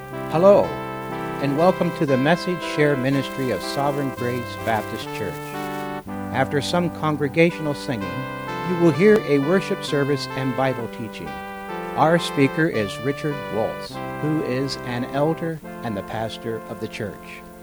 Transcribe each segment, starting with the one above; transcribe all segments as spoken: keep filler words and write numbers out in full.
Hello, and welcome to the Message Share Ministry of Sovereign Grace Baptist Church. After some congregational singing, you will hear a worship service and Bible teaching. Our speaker is Richard Waltz, who is an elder and the pastor of the church.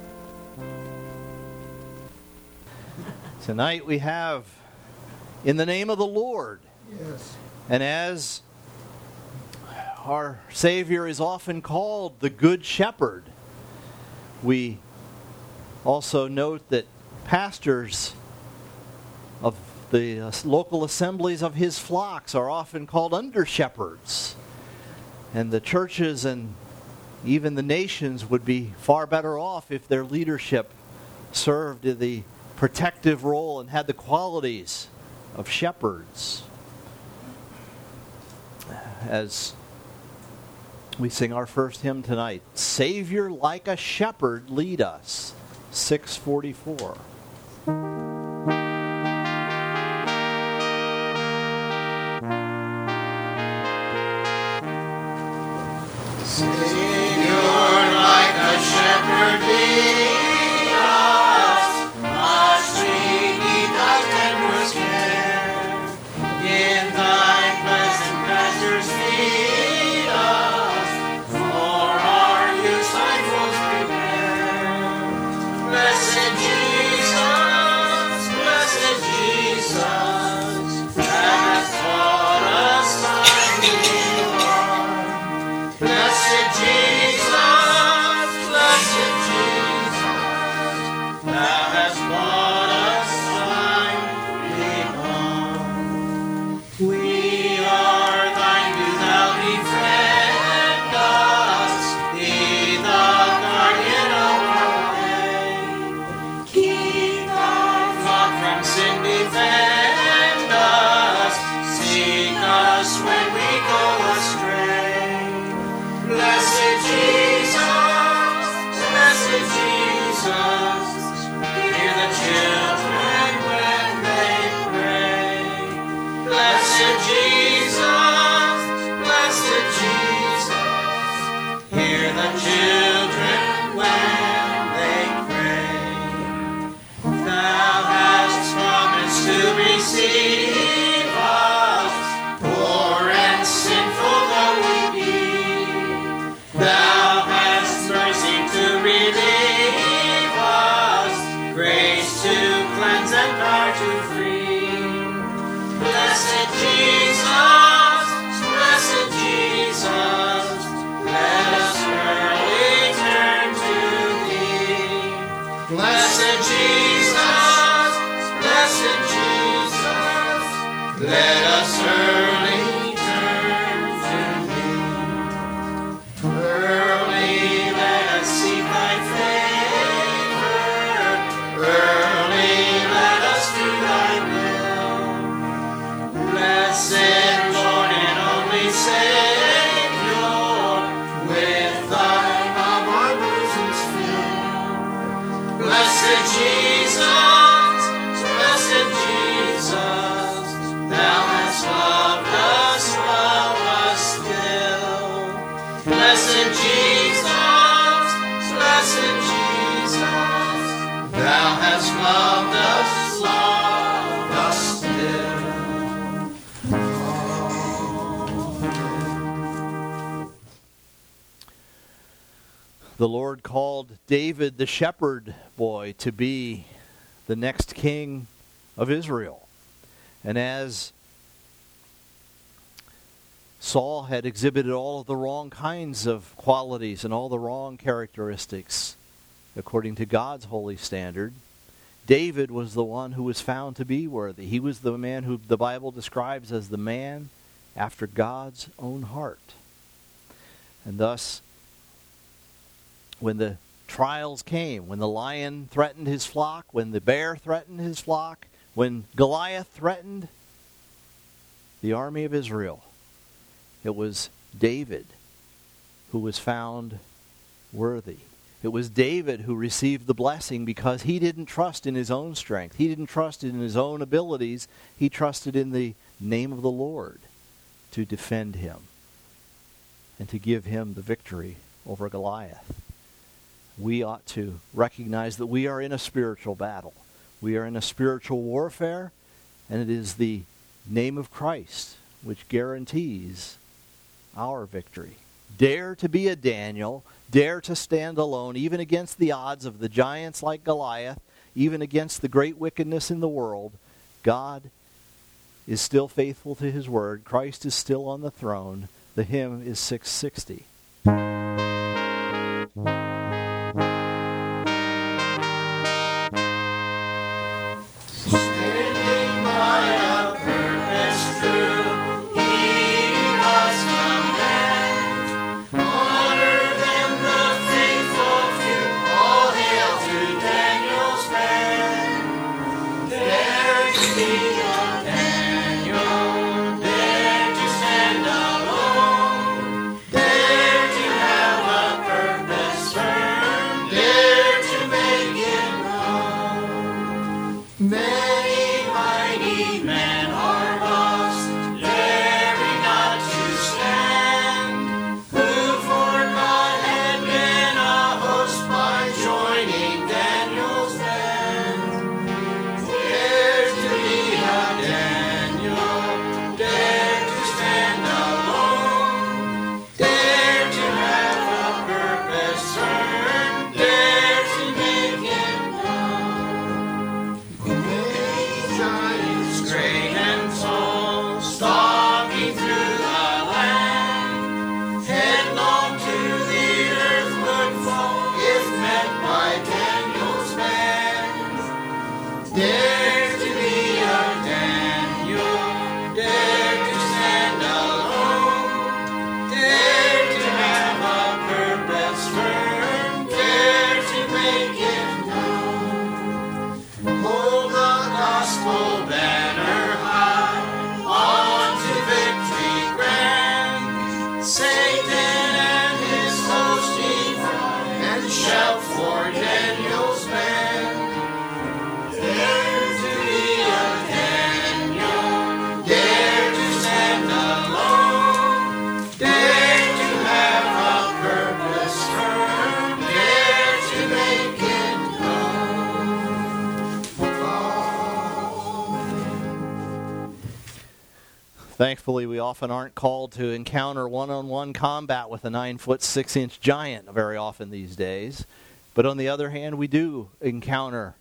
Tonight we have, in the name of the Lord. Yes. And as our Savior is often called the Good Shepherd, we also note that pastors of the local assemblies of his flocks are often called under-shepherds. And the churches and even the nations would be far better off if their leadership served in the protective role and had the qualities of shepherds. As we sing our first hymn tonight, Savior like a shepherd lead us, six forty-four. Savior, like a shepherd, lead us, ushering in thy tenderest care. In thy pleasant pastures feed us, for our use thy foes prepare. Blessed Jesus, blessed Jesus, thou hast taught us thy will. Blessed Jesus, blessed Jesus, thou hast brought us thine freedom. We are thine, do thou befriend us, be the guardian of our way. Keep thy flock from sin, defend us, seek us when we go astray. Blessed Jesus, blessed Jesus, hear the children when they pray. Blessed Jesus, blessed Jesus, hear the children when they pray. Thou hast promised to receive us, poor and sinful though we be. Thou hast mercy to relieve us, grace to cleanse and power to free. Blessed Jesus, blessed Jesus, let us early turn to thee. Blessed Jesus, blessed Jesus, let us early turn to thee. Early let us seek thy favor, early let us do thy will. Blessed Lord and only Savior, with thy love our bosoms fill. Blessed Jesus, blessed Jesus, thou hast loved us, love us still. Blessed Jesus, blessed Jesus, thou hast loved us, loved us still. The Lord called David the shepherd boy to be the next king of Israel. And as Saul had exhibited all of the wrong kinds of qualities and all the wrong characteristics according to God's holy standard, David was the one who was found to be worthy. He was the man who the Bible describes as the man after God's own heart. And thus, when the trials came, when the lion threatened his flock, when the bear threatened his flock, when Goliath threatened the army of Israel, it was David who was found worthy. It was David who received the blessing because he didn't trust in his own strength. He didn't trust in his own abilities. He trusted in the name of the Lord to defend him and to give him the victory over Goliath. We ought to recognize that we are in a spiritual battle. We are in a spiritual warfare, and it is the name of Christ which guarantees our victory. Dare to be a Daniel. Dare to stand alone, even against the odds of the giants like Goliath, even against the great wickedness in the world. God is still faithful to his word. Christ is still on the throne. The hymn is six sixty. Thankfully, we often aren't called to encounter one-on-one combat with a nine-foot, six-inch giant very often these days. But on the other hand, we do encounter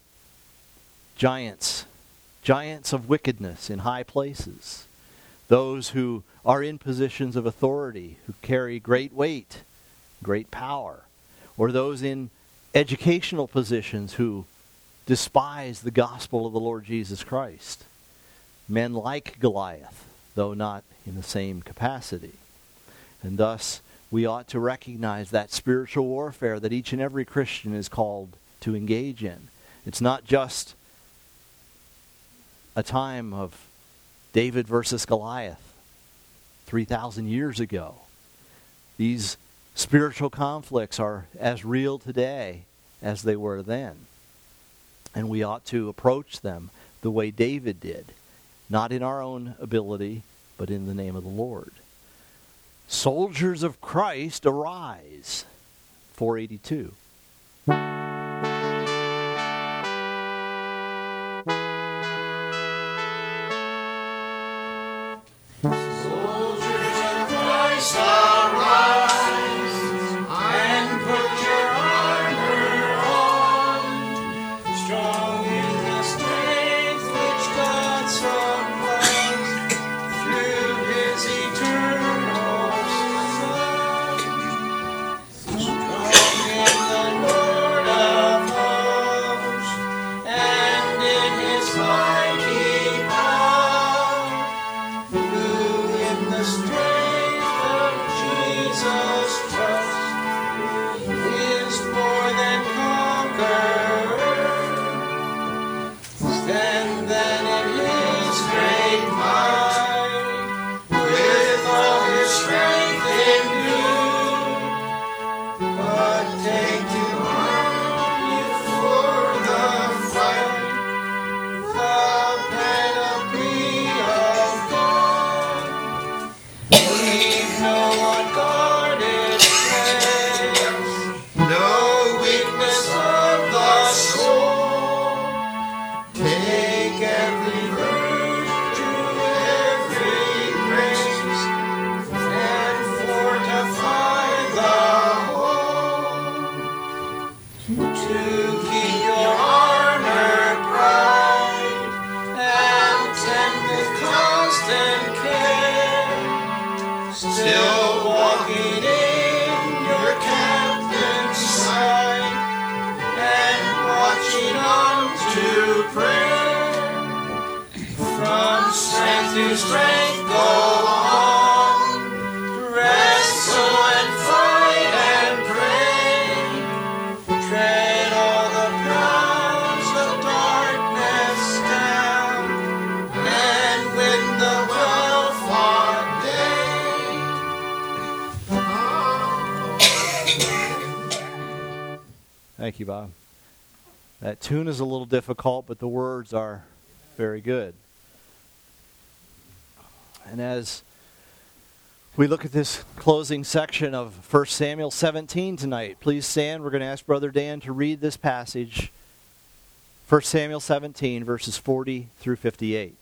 giants, giants of wickedness in high places, those who are in positions of authority, who carry great weight, great power, or those in educational positions who despise the gospel of the Lord Jesus Christ. Men like Goliath, though not in the same capacity. And thus, we ought to recognize that spiritual warfare that each and every Christian is called to engage in. It's not just a time of David versus Goliath three thousand years ago. These spiritual conflicts are as real today as they were then. And we ought to approach them the way David did. Not in our own ability, but in the name of the Lord. Soldiers of Christ, arise. four eighty-two. Lord to strength go on. Wrestle and fight and pray. Tread all the powers of darkness down, and win the well-fought day. Thank you, Bob. That tune is a little difficult, but the words are very good. And as we look at this closing section of First Samuel seventeen tonight, please stand. We're going to ask Brother Dan to read this passage. First Samuel seventeen, verses forty through fifty-eight.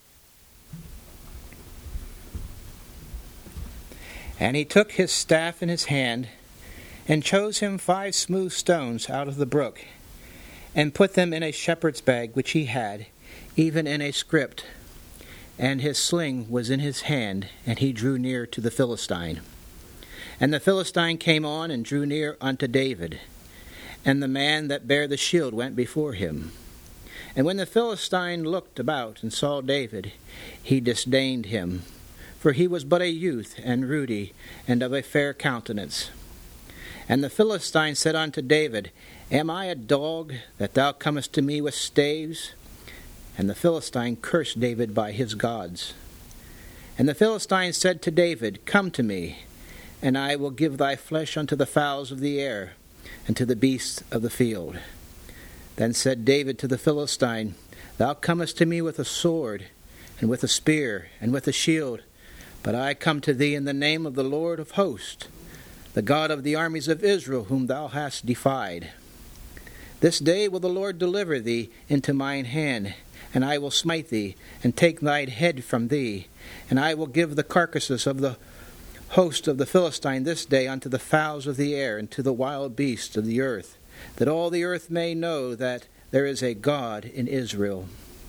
And he took his staff in his hand, and chose him five smooth stones out of the brook, and put them in a shepherd's bag which he had, even in a script. And his sling was in his hand, and he drew near to the Philistine. And the Philistine came on and drew near unto David. And the man that bare the shield went before him. And when the Philistine looked about and saw David, he disdained him, for he was but a youth, and ruddy, and of a fair countenance. And the Philistine said unto David, Am I a dog, that thou comest to me with staves? And the Philistine cursed David by his gods. And the Philistine said to David, Come to me, and I will give thy flesh unto the fowls of the air, and to the beasts of the field. Then said David to the Philistine, Thou comest to me with a sword, and with a spear, and with a shield, but I come to thee in the name of the Lord of hosts, the God of the armies of Israel, whom thou hast defied. This day will the Lord deliver thee into mine hand, and I will smite thee, and take thine head from thee, and I will give the carcasses of the host of the Philistine this day unto the fowls of the air, and to the wild beasts of the earth, that all the earth may know that there is a God in Israel.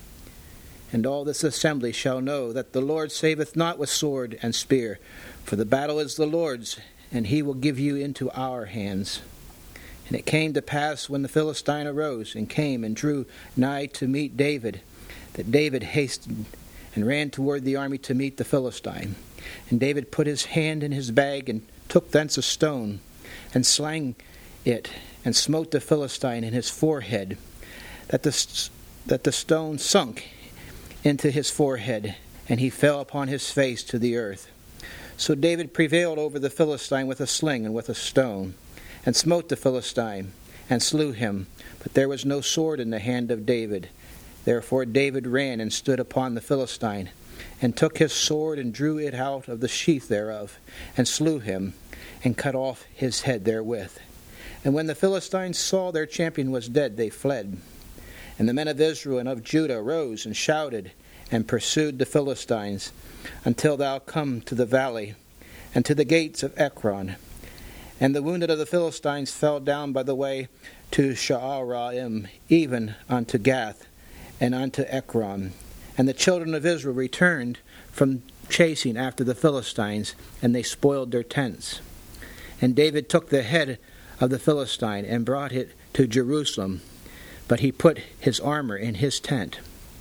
And all this assembly shall know that the Lord saveth not with sword and spear, for the battle is the Lord's, and he will give you into our hands. And it came to pass, when the Philistine arose and came and drew nigh to meet David, that David hastened and ran toward the army to meet the Philistine. And David put his hand in his bag, and took thence a stone, and slang it, and smote the Philistine in his forehead, that the, that the stone sunk into his forehead, and he fell upon his face to the earth. So David prevailed over the Philistine with a sling and with a stone, and smote the Philistine, and slew him. But there was no sword in the hand of David. Therefore David ran and stood upon the Philistine, and took his sword, and drew it out of the sheath thereof, and slew him, and cut off his head therewith. And when the Philistines saw their champion was dead, they fled. And the men of Israel and of Judah rose and shouted, and pursued the Philistines, until thou come to the valley, and to the gates of Ekron. And the wounded of the Philistines fell down by the way to Sha'araim, even unto Gath, and unto Ekron. And the children of Israel returned from chasing after the Philistines, and they spoiled their tents. And David took the head of the Philistine, and brought it to Jerusalem, but he put his armor in his tent.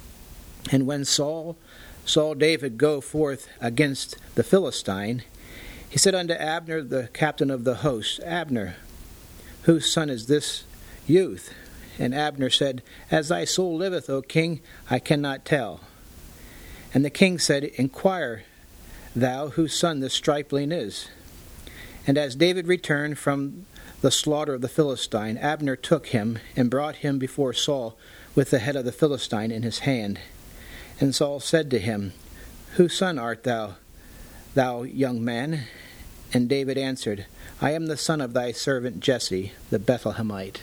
And when Saul saw David go forth against the Philistine, he said unto Abner, the captain of the host, Abner, whose son is this youth? And Abner said, As thy soul liveth, O king, I cannot tell. And the king said, Inquire thou whose son this stripling is. And as David returned from the slaughter of the Philistine, Abner took him, and brought him before Saul with the head of the Philistine in his hand. And Saul said to him, Whose son art thou, thou young man? And David answered, I am the son of thy servant Jesse, the Bethlehemite.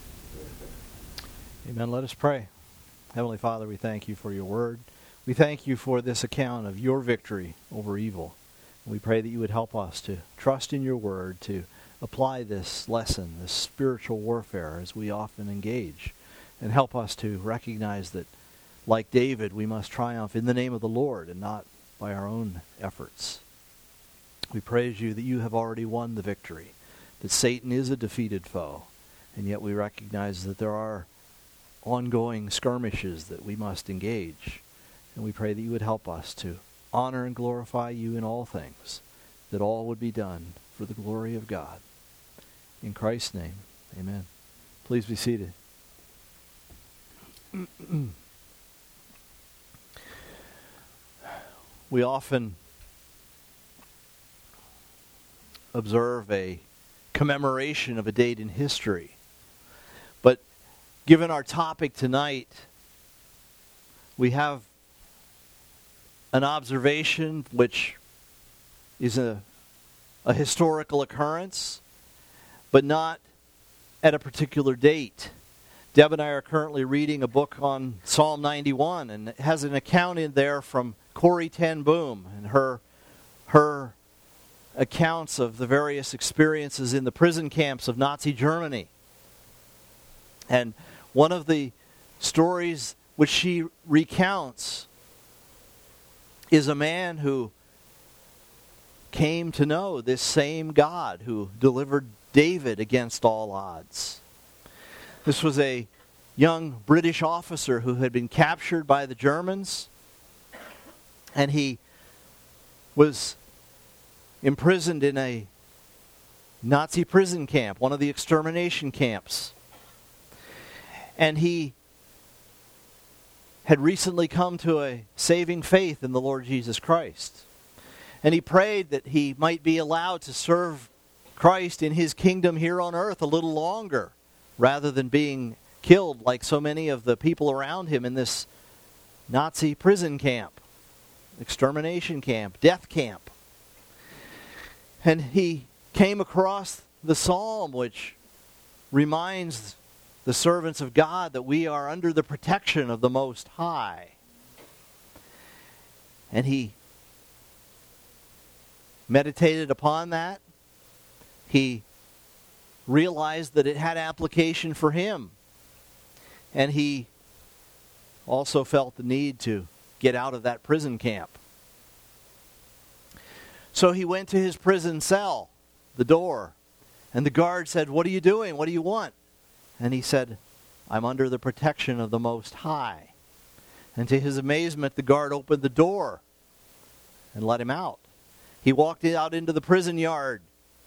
Amen. Let us pray. Heavenly Father, we thank you for your word. We thank you for this account of your victory over evil. We pray that you would help us to trust in your word, to apply this lesson, this spiritual warfare, as we often engage, and help us to recognize that, like David, we must triumph in the name of the Lord and not by our own efforts. We praise you that you have already won the victory, that Satan is a defeated foe, and yet we recognize that there are ongoing skirmishes that we must engage. And we pray that you would help us to honor and glorify you in all things, that all would be done for the glory of God. In Christ's name, amen. Please be seated. We often observe a commemoration of a date in history. But given our topic tonight, we have an observation which is a, a historical occurrence, but not at a particular date. Deb and I are currently reading a book on Psalm ninety-one, and it has an account in there from Corrie ten Boom and her her accounts of the various experiences in the prison camps of Nazi Germany. And one of the stories which she recounts is a man who came to know this same God who delivered David against all odds. This was a young British officer who had been captured by the Germans, and he was imprisoned in a Nazi prison camp, one of the extermination camps. And he had recently come to a saving faith in the Lord Jesus Christ. And he prayed that he might be allowed to serve Christ in his kingdom here on earth a little longer, rather than being killed like so many of the people around him in this Nazi prison camp, extermination camp, death camp. And he came across the psalm which reminds the servants of God that we are under the protection of the Most High. And he meditated upon that. He realized that it had application for him. And he also felt the need to get out of that prison camp. So he went to his prison cell, the door, and the guard said, "What are you doing? What do you want?" And he said, "I'm under the protection of the Most High." And to his amazement, the guard opened the door and let him out. He walked out into the prison yard,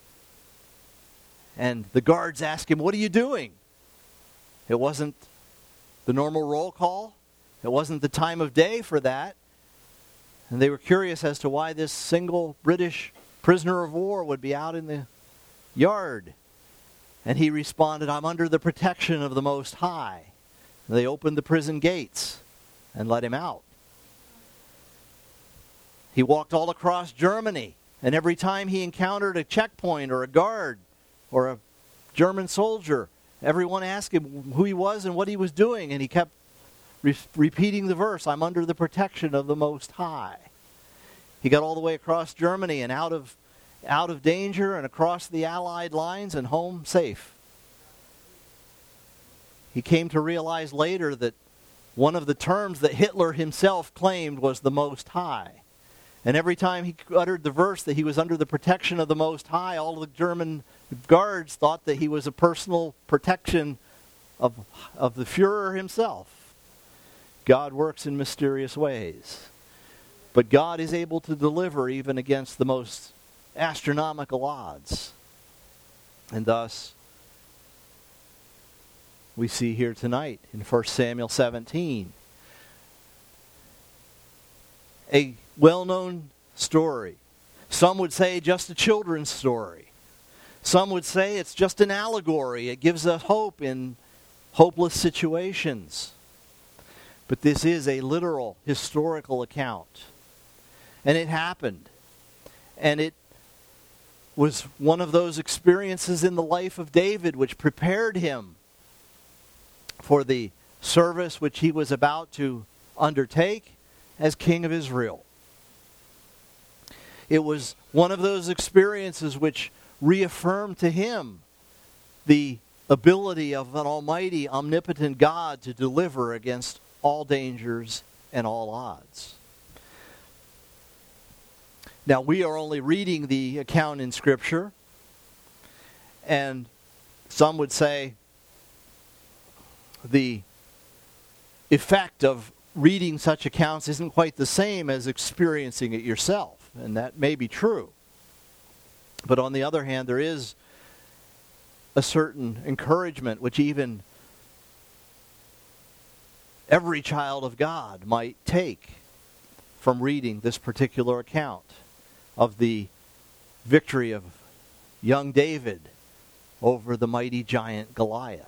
and the guards asked him, "What are you doing?" It wasn't the normal roll call. It wasn't the time of day for that. And they were curious as to why this single British prisoner of war would be out in the yard. And he responded, "I'm under the protection of the Most High." And they opened the prison gates and let him out. He walked all across Germany, and every time he encountered a checkpoint or a guard or a German soldier, everyone asked him who he was and what he was doing, and he kept re- repeating the verse, "I'm under the protection of the Most High." He got all the way across Germany and out of out of danger and across the Allied lines and home safe. He came to realize later that one of the terms that Hitler himself claimed was the Most High. And every time he uttered the verse that he was under the protection of the Most High, all the German guards thought that he was a personal protection of, of the Fuhrer himself. God works in mysterious ways. But God is able to deliver even against the most astronomical odds. And thus, we see here tonight in First Samuel seventeen, a well-known story. Some would say just a children's story. Some would say it's just an allegory. It gives us hope in hopeless situations. But this is a literal, historical account. And it happened. And it was one of those experiences in the life of David which prepared him for the service which he was about to undertake as king of Israel. It was one of those experiences which reaffirmed to him the ability of an almighty, omnipotent God to deliver against all dangers and all odds. Now, we are only reading the account in Scripture, and some would say the effect of reading such accounts isn't quite the same as experiencing it yourself, and that may be true. But on the other hand, there is a certain encouragement which even every child of God might take from reading this particular account of the victory of young David over the mighty giant Goliath.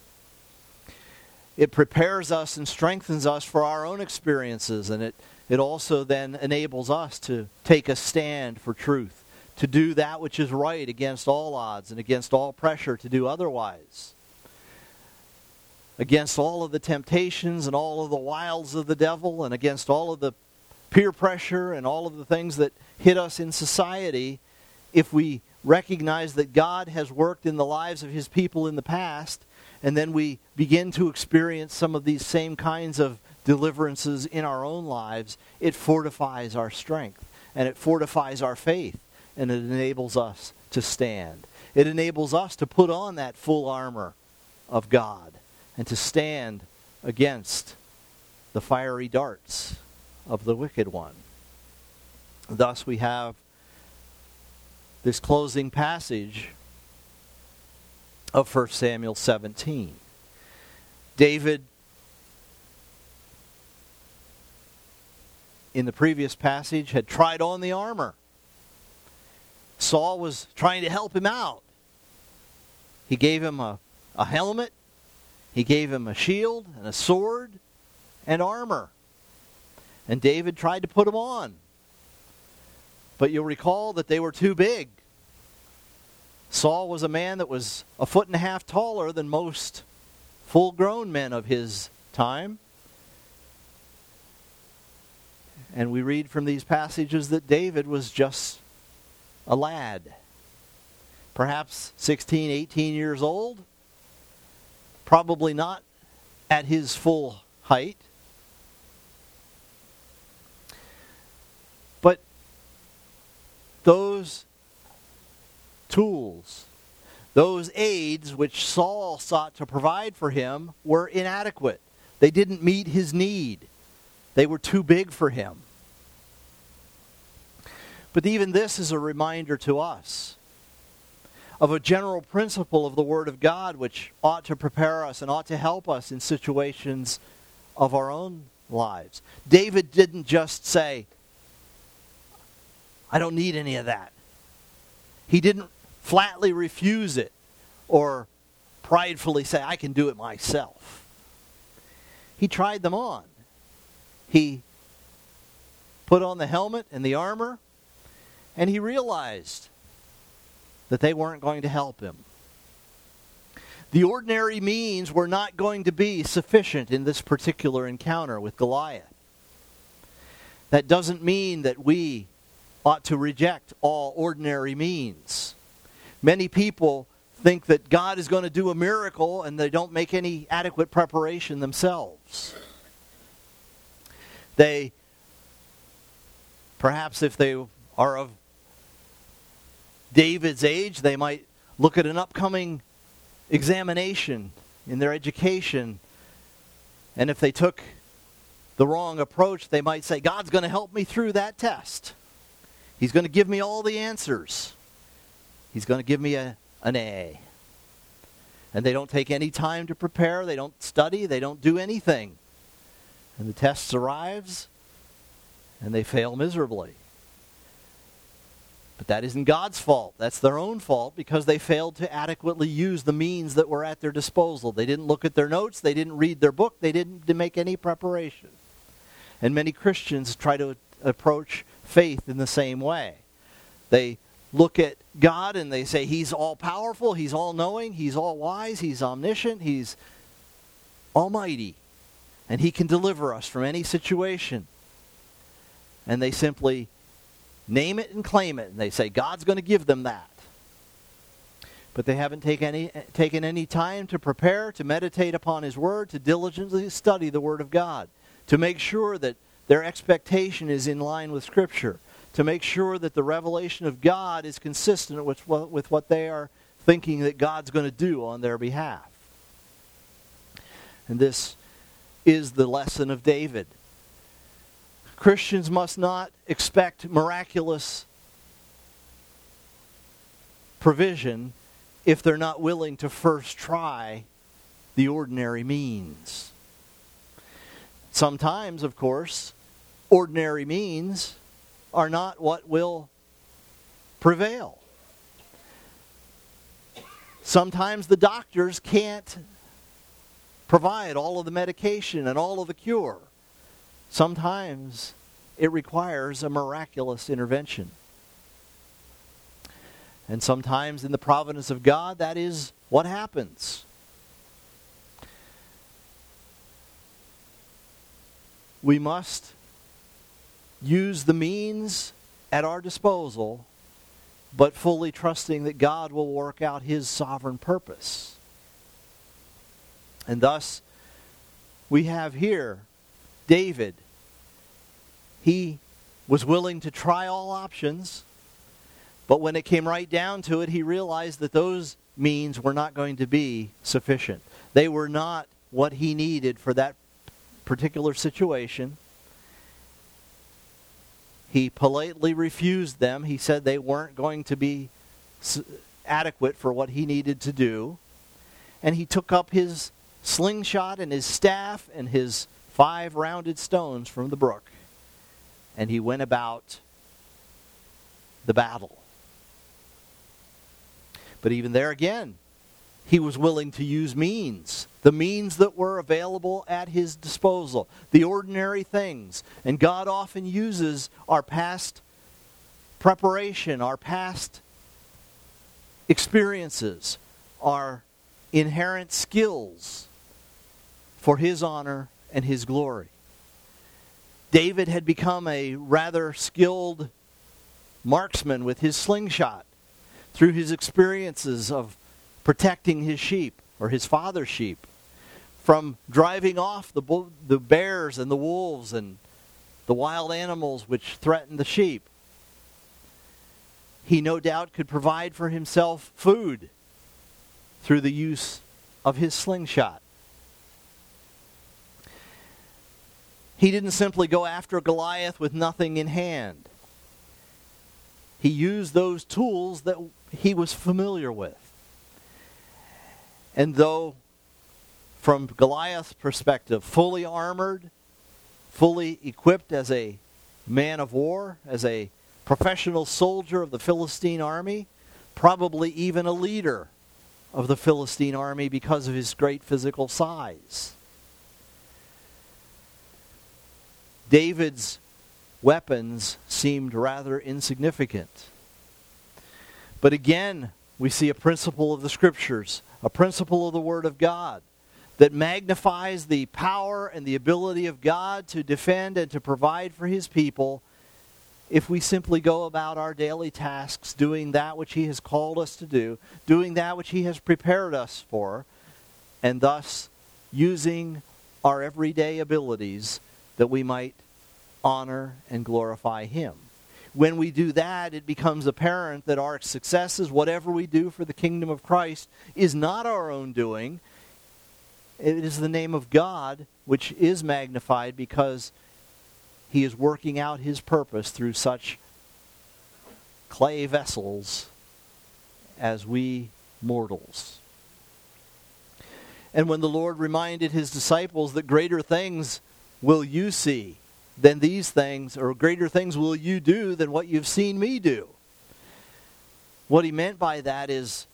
It prepares us and strengthens us for our own experiences, and it, it also then enables us to take a stand for truth, to do that which is right against all odds and against all pressure to do otherwise, against all of the temptations and all of the wiles of the devil, and against all of the peer pressure and all of the things that hit us in society. If we recognize that God has worked in the lives of his people in the past, and then we begin to experience some of these same kinds of deliverances in our own lives, it fortifies our strength, and it fortifies our faith, and it enables us to stand. It enables us to put on that full armor of God and to stand against the fiery darts of the wicked one. Thus we have this closing passage of First Samuel seventeen. David, in the previous passage, had tried on the armor. Saul was trying to help him out. He gave him a, a helmet, he gave him a shield and a sword and armor. And David tried to put them on. But you'll recall that they were too big. Saul was a man that was a foot and a half taller than most full-grown men of his time. And we read from these passages that David was just a lad, perhaps sixteen, eighteen years old, probably not at his full height. But those tools, those aids which Saul sought to provide for him were inadequate. They didn't meet his need. They were too big for him. But even this is a reminder to us of a general principle of the Word of God which ought to prepare us and ought to help us in situations of our own lives. David didn't just say, I don't need any of that. He didn't flatly refuse it or pridefully say, I can do it myself. He tried them on. He put on the helmet and the armor, and he realized that they weren't going to help him. The ordinary means were not going to be sufficient in this particular encounter with Goliath. That doesn't mean that we ought to reject all ordinary means. Many people think that God is going to do a miracle and they don't make any adequate preparation themselves. They, perhaps if they are of David's age, they might look at an upcoming examination in their education, and if they took the wrong approach, they might say, God's going to help me through that test. He's going to give me all the answers. He's going to give me a, an A. And they don't take any time to prepare. They don't study. They don't do anything. And the test arrives, and they fail miserably. But that isn't God's fault. That's their own fault because they failed to adequately use the means that were at their disposal. They didn't look at their notes. They didn't read their book. They didn't make any preparation. And many Christians try to approach faith in the same way. They look at God and they say, He's all-powerful, He's all-knowing, He's all-wise, He's omniscient, He's almighty, and He can deliver us from any situation. And they simply name it and claim it, and they say God's going to give them that. But they haven't taken any, taken any time to prepare, to meditate upon His Word, to diligently study the Word of God, to make sure that their expectation is in line with Scripture, to make sure that the revelation of God is consistent with what, with what they are thinking that God's going to do on their behalf. And this is the lesson of David. Christians must not expect miraculous provision if they're not willing to first try the ordinary means. Sometimes, of course, ordinary means are not what will prevail. Sometimes the doctors can't provide all of the medication and all of the cure. Sometimes it requires a miraculous intervention. And sometimes in the providence of God, that is what happens. We must use the means at our disposal, but fully trusting that God will work out His sovereign purpose. And thus, we have here David. He was willing to try all options, but when it came right down to it, he realized that those means were not going to be sufficient. They were not what he needed for that particular situation. He politely refused them. He said they weren't going to be adequate for what he needed to do. And he took up his slingshot and his staff and his five rounded stones from the brook, and he went about the battle. But even there again, he was willing to use means, the means that were available at his disposal, the ordinary things. And God often uses our past preparation, our past experiences, our inherent skills for His honor and His glory. David had become a rather skilled marksman with his slingshot through his experiences of protecting his sheep, or his father's sheep, from driving off the bull, the bears and the wolves and the wild animals which threatened the sheep. He no doubt could provide for himself food through the use of his slingshot. He didn't simply go after Goliath with nothing in hand. He used those tools that he was familiar with. And though, from Goliath's perspective, fully armored, fully equipped as a man of war, as a professional soldier of the Philistine army, probably even a leader of the Philistine army because of his great physical size, David's weapons seemed rather insignificant. But again, we see a principle of the Scriptures, a principle of the Word of God, that magnifies the power and the ability of God to defend and to provide for His people if we simply go about our daily tasks, doing that which He has called us to do, doing that which He has prepared us for, and thus using our everyday abilities that we might honor and glorify Him. When we do that, it becomes apparent that our successes, whatever we do for the kingdom of Christ, is not our own doing. It is the name of God which is magnified because He is working out His purpose through such clay vessels as we mortals. And when the Lord reminded His disciples that greater things will you see than these things, or greater things will you do than what you've seen me do, what He meant by that is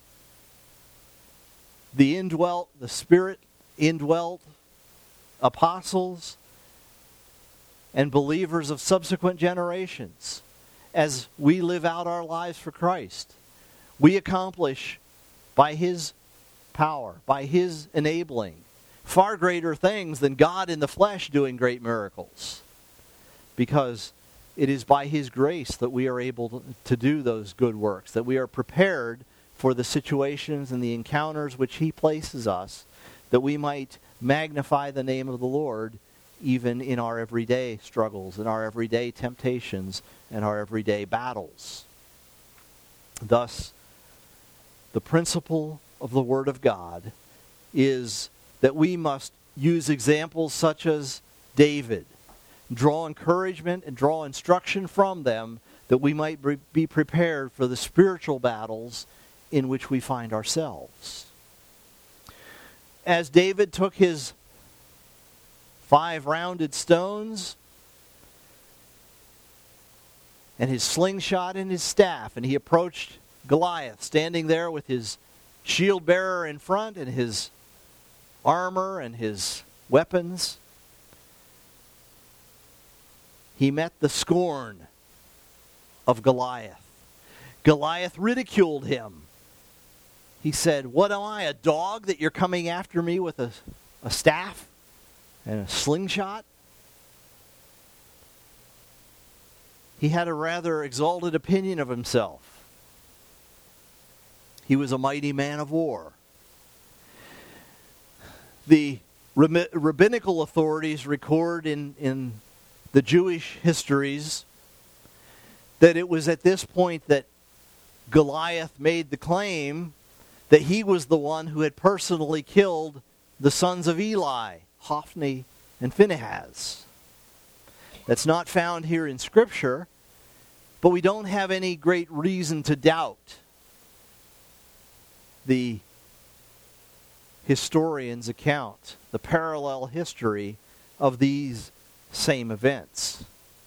the indwelt, the Spirit indwelt apostles and believers of subsequent generations, as we live out our lives for Christ, we accomplish by His power, by His enabling, far greater things than God in the flesh doing great miracles. Because it is by His grace that we are able to, to do those good works, that we are prepared for the situations and the encounters which He places us, that we might magnify the name of the Lord even in our everyday struggles, in our everyday temptations, and our everyday battles. Thus, the principle of the Word of God is that we must use examples such as David, draw encouragement and draw instruction from them that we might be prepared for the spiritual battles in which we find ourselves. As David took his five rounded stones and his slingshot and his staff, and he approached Goliath, standing there with his shield bearer in front and his armor and his weapons, he met the scorn of Goliath. Goliath ridiculed him. He said, "What am I, a dog, that you're coming after me with a, a staff and a slingshot?" He had a rather exalted opinion of himself. He was a mighty man of war. The rabbinical authorities record in, in the Jewish histories that it was at this point that Goliath made the claim that he was the one who had personally killed the sons of Eli, Hophni and Phinehas. That's not found here in Scripture, but we don't have any great reason to doubt the historian's account, the parallel history of these same events.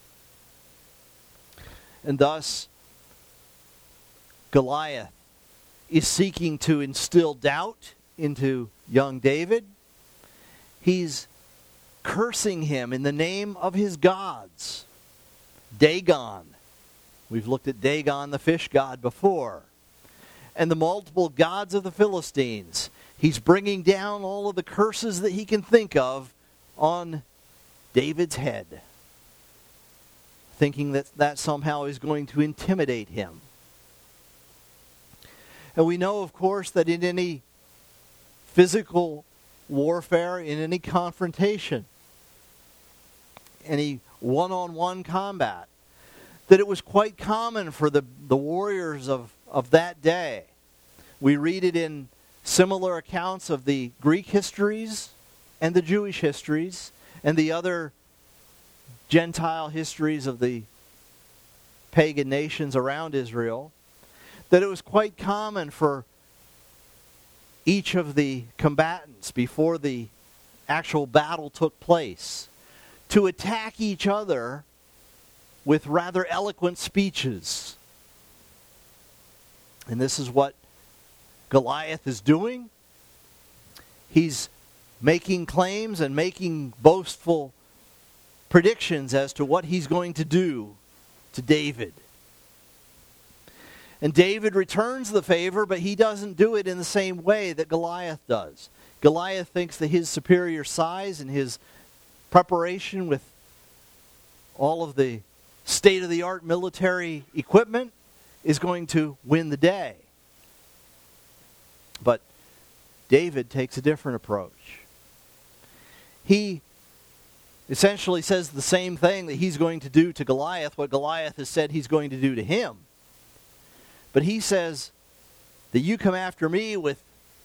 And thus, Goliath is seeking to instill doubt into young David. He's cursing him in the name of his gods. Dagon. We've looked at Dagon, the fish god, before. And the multiple gods of the Philistines. He's bringing down all of the curses that he can think of on David's head, thinking that that somehow is going to intimidate him. And we know, of course, that in any physical warfare, in any confrontation, any one-on-one combat, that it was quite common for the, the warriors of, of that day. We read it in similar accounts of the Greek histories and the Jewish histories and the other Gentile histories of the pagan nations around Israel, that it was quite common for each of the combatants before the actual battle took place to attack each other with rather eloquent speeches. And this is what Goliath is doing. He's making claims and making boastful predictions as to what he's going to do to David. And David returns the favor, but he doesn't do it in the same way that Goliath does. Goliath thinks that his superior size and his preparation with all of the state-of-the-art military equipment is going to win the day. But David takes a different approach. He essentially says the same thing that he's going to do to Goliath, what Goliath has said he's going to do to him. But he says that you come after me with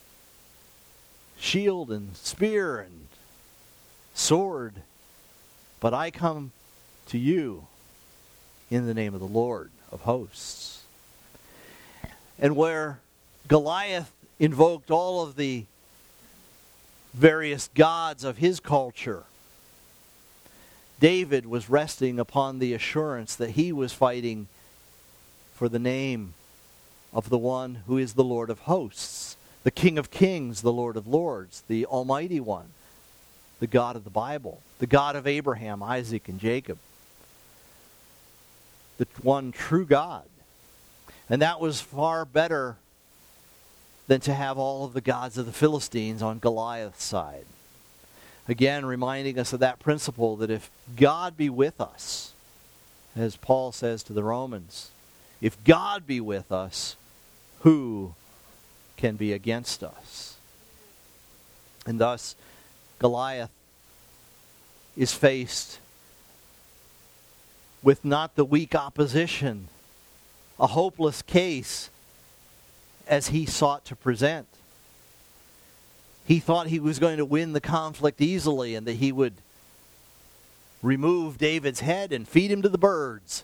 shield and spear and sword, but I come to you in the name of the Lord of hosts. And where Goliath invoked all of the various gods of his culture, David was resting upon the assurance that he was fighting for the name of the one who is the Lord of hosts, the King of kings, the Lord of lords, the Almighty One, the God of the Bible, the God of Abraham, Isaac, and Jacob, the one true God. And that was far better than to have all of the gods of the Philistines on Goliath's side. Again, reminding us of that principle that if God be with us, as Paul says to the Romans, if God be with us, who can be against us? And thus, Goliath is faced with not the weak opposition, a hopeless case as he sought to present. he thought he was going to win the conflict easily and that he would remove David's head and feed him to the birds.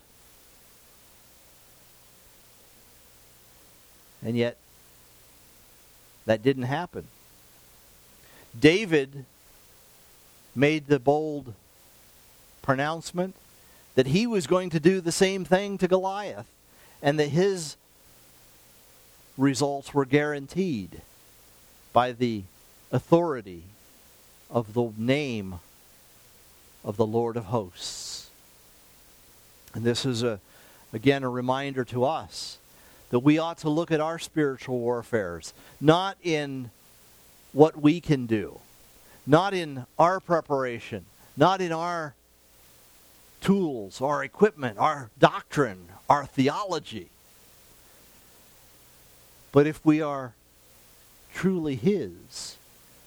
And yet, that didn't happen. David made the bold pronouncement that he was going to do the same thing to Goliath, and that his results were guaranteed by the authority of the name of the Lord of hosts. And this is, a, again, a reminder to us that we ought to look at our spiritual warfares, not in what we can do, not in our preparation, not in our tools, our equipment, our doctrine, our theology. But if we are truly His,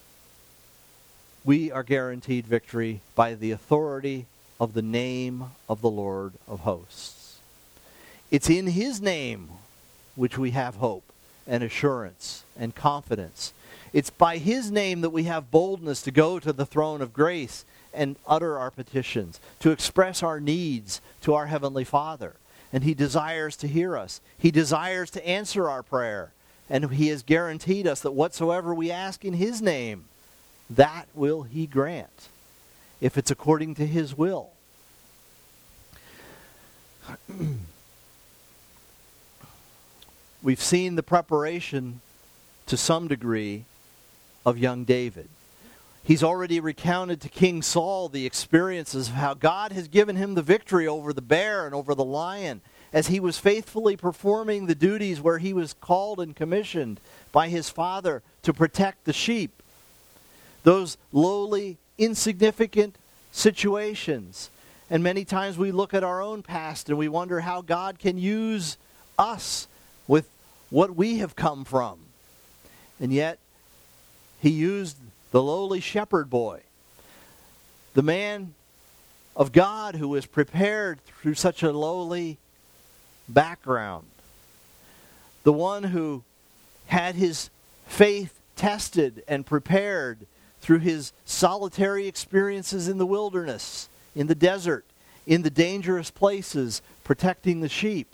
we are guaranteed victory by the authority of the name of the Lord of hosts. It's in His name which we have hope and assurance and confidence. It's by His name that we have boldness to go to the throne of grace and utter our petitions, to express our needs to our Heavenly Father. And He desires to hear us. He desires to answer our prayer. And He has guaranteed us that whatsoever we ask in His name, that will He grant, if it's according to His will. We've seen the preparation, to some degree, of young David. He's already recounted to King Saul the experiences of how God has given him the victory over the bear and over the lion, as he was faithfully performing the duties where he was called and commissioned by his father to protect the sheep. Those lowly, insignificant situations. And many times we look at our own past and we wonder how God can use us with what we have come from. And yet, He used the lowly shepherd boy, the man of God who was prepared through such a lowly background, the one who had his faith tested and prepared through his solitary experiences in the wilderness, in the desert, in the dangerous places, protecting the sheep.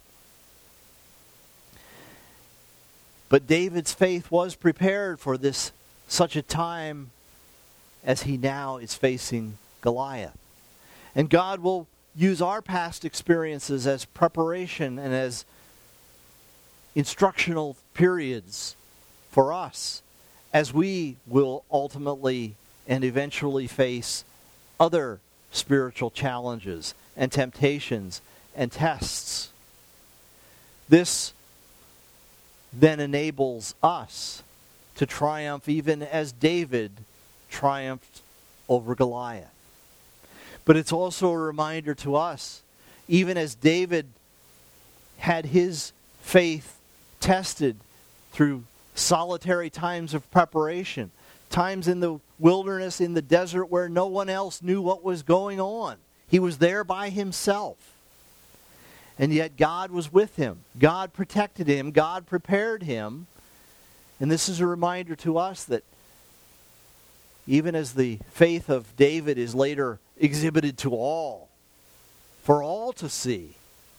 But David's faith was prepared for this such a time as he now is facing Goliath. And God will use our past experiences as preparation and as instructional periods for us, as we will ultimately and eventually face other spiritual challenges and temptations and tests. This then enables us to triumph even as David triumphed over Goliath. But it's also a reminder to us, even as David had his faith tested through solitary times of preparation, times in the wilderness, in the desert where no one else knew what was going on. He was there by himself. And yet God was with him. God protected him. God prepared him. And this is a reminder to us that even as the faith of David is later exhibited to all, for all to see,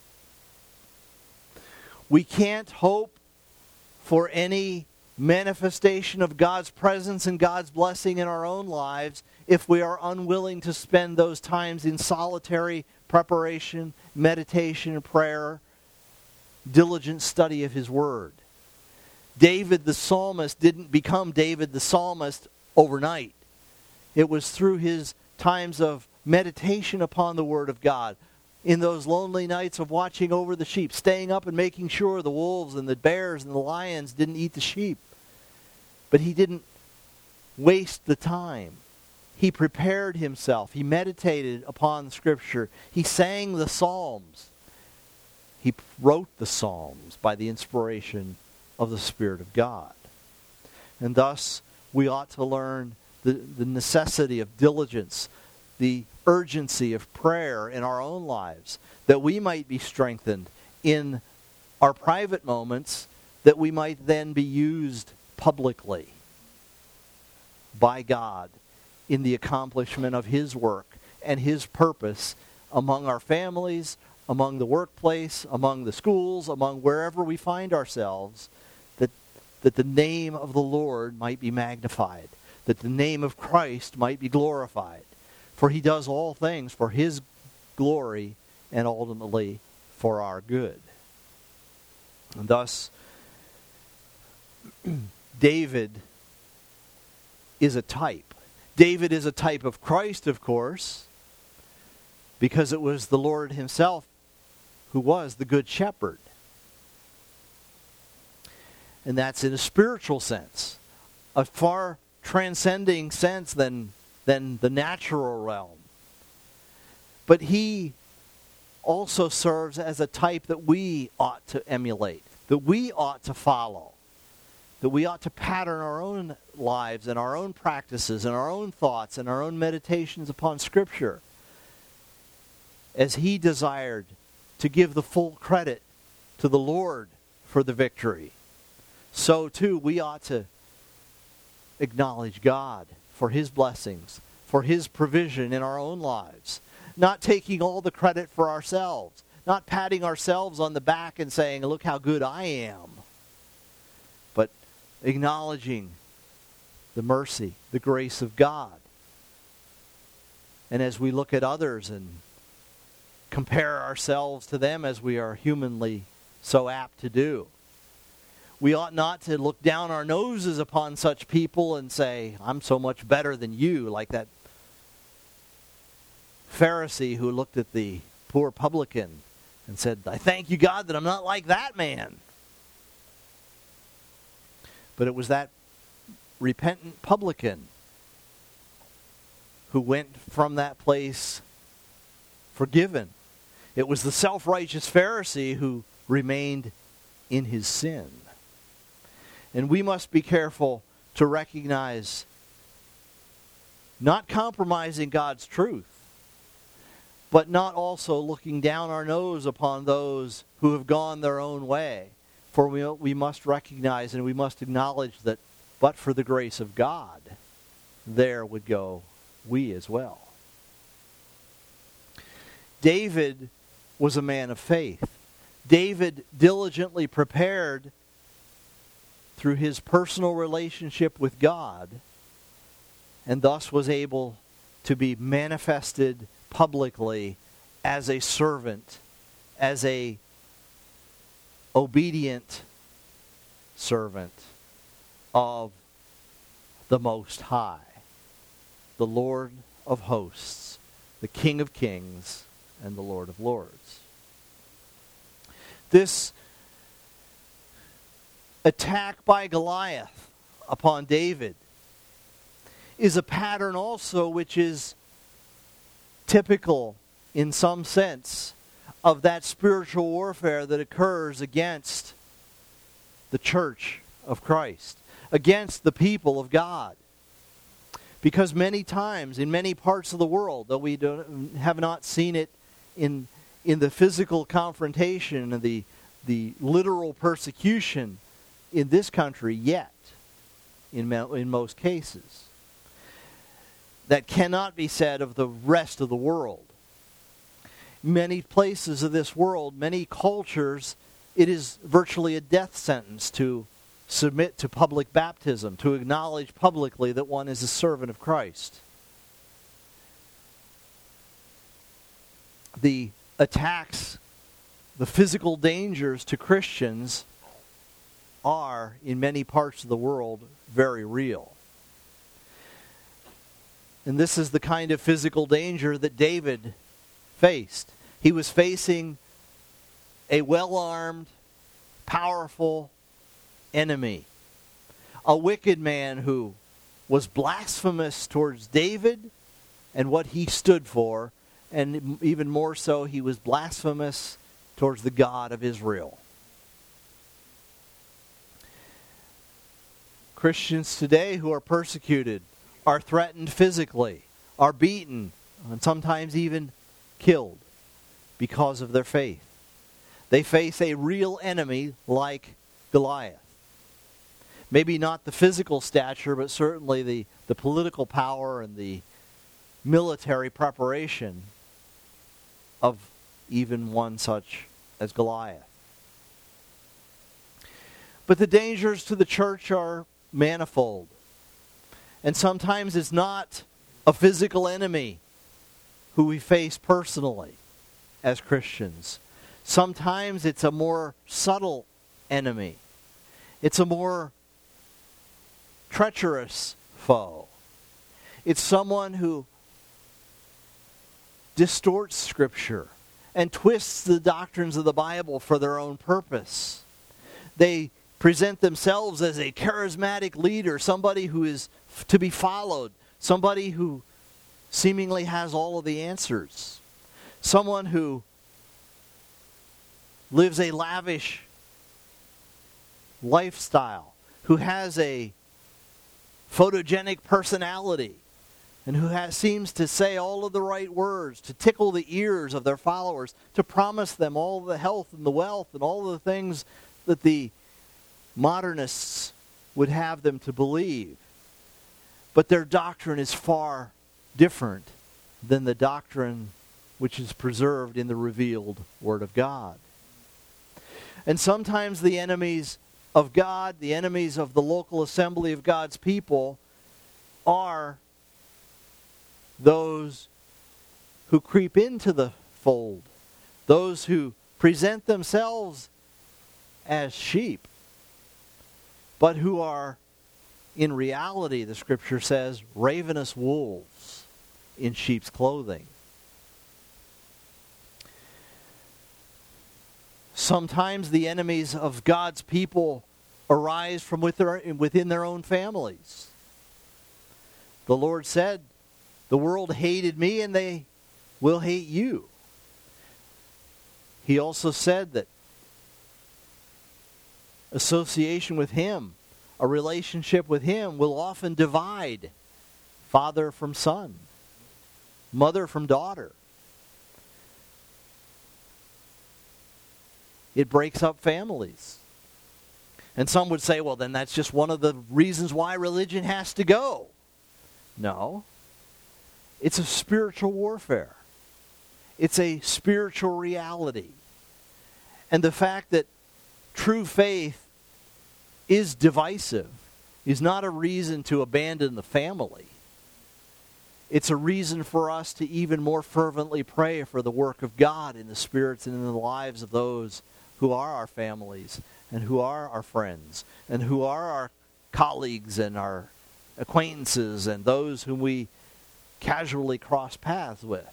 we can't hope for any manifestation of God's presence and God's blessing in our own lives if we are unwilling to spend those times in solitary preparation, meditation, and prayer, diligent study of His Word. David the psalmist didn't become David the psalmist overnight. It was through his times of meditation upon the Word of God, in those lonely nights of watching over the sheep, staying up and making sure the wolves and the bears and the lions didn't eat the sheep. But he didn't waste the time. He prepared himself. He meditated upon the Scripture. He sang the Psalms. He wrote the Psalms by the inspiration of the Spirit of God. And thus, we ought to learn the, the necessity of diligence, the urgency of prayer in our own lives, that we might be strengthened in our private moments, that we might then be used publicly. by God in the accomplishment of His work and His purpose among our families, among the workplace, among the schools, among wherever we find ourselves, that, that the name of the Lord might be magnified, that the name of Christ might be glorified. For He does all things for His glory and ultimately for our good. And thus, David is a type. David is a type of Christ, of course, because it was the Lord Himself who was the Good Shepherd. And that's in a spiritual sense, a far transcending sense than, than the natural realm. But He also serves as a type that we ought to emulate, that we ought to follow, that we ought to pattern our own lives and our own practices and our own thoughts and our own meditations upon Scripture, as He desired to give the full credit to the Lord for the victory. So too we ought to acknowledge God for His blessings, for His provision in our own lives, not taking all the credit for ourselves, not patting ourselves on the back and saying, look how good I am, but acknowledging the mercy, the grace of God. And as we look at others and compare ourselves to them, as we are humanly so apt to do, we ought not to look down our noses upon such people and say, I'm so much better than you, like that Pharisee who looked at the poor publican and said, I thank you, God, that I'm not like that man. But it was that repentant publican who went from that place forgiven. It was the self-righteous Pharisee who remained in his sin. And we must be careful to recognize not compromising God's truth, but not also looking down our nose upon those who have gone their own way. For we, we must recognize and we must acknowledge that but for the grace of God, there would go we as well. David was a man of faith. David diligently prepared through his personal relationship with God, and thus was able to be manifested publicly as a servant, as a obedient servant of the Most High, the Lord of hosts, the King of kings, and the Lord of lords. This attack by Goliath upon David is a pattern also which is typical in some sense of that spiritual warfare that occurs against the church of Christ, against the people of God. Because many times, in many parts of the world, though we don't, have not seen it in, in the physical confrontation and the, the literal persecution in this country yet, in, in most cases, that cannot be said of the rest of the world. Many places of this world, many cultures, it is virtually a death sentence to submit to public baptism, to acknowledge publicly that one is a servant of Christ. The attacks, the physical dangers to Christians are, in many parts of the world, very real. And this is the kind of physical danger that David faced. He was facing a well-armed, powerful enemy. A wicked man who was blasphemous towards David and what he stood for, and even more so, he was blasphemous towards the God of Israel. Christians today who are persecuted are threatened physically, are beaten, and sometimes even killed because of their faith. They face a real enemy like Goliath. Maybe not the physical stature, but certainly the, the political power and the military preparation of even one such as Goliath. But the dangers to the church are manifold. And sometimes it's not a physical enemy who we face personally as Christians. Sometimes it's a more subtle enemy. It's a more treacherous foe. It's someone who distorts Scripture and twists the doctrines of the Bible for their own purpose. They present themselves as a charismatic leader, somebody who is to be followed, somebody who seemingly has all of the answers, someone who lives a lavish lifestyle, who has a photogenic personality, and who has, seems to say all of the right words, to tickle the ears of their followers, to promise them all the health and the wealth and all the things that the modernists would have them to believe. But their doctrine is far different than the doctrine which is preserved in the revealed Word of God. And sometimes the enemies of God, the enemies of the local assembly of God's people, are those who creep into the fold, those who present themselves as sheep, but who are, in reality, the Scripture says, ravenous wolves in sheep's clothing. Sometimes the enemies of God's people arise from within their own families. The Lord said, "The world hated me, and they will hate you." He also said that association with Him, a relationship with Him, will often divide father from son, mother from daughter. It breaks up families. And some would say, well, then that's just one of the reasons why religion has to go. No. It's a spiritual warfare. It's a spiritual reality. And the fact that true faith is divisive is not a reason to abandon the family. It's a reason for us to even more fervently pray for the work of God in the spirits and in the lives of those who are our families and who are our friends and who are our colleagues and our acquaintances and those whom we casually cross paths with.